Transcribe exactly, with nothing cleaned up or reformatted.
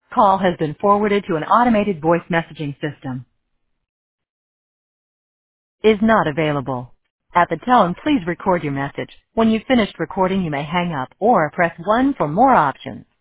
Call has been forwarded to an automated voice messaging system. Is not available. At the tone, please record your message. When you've finished recording, you may hang up or press one for more options.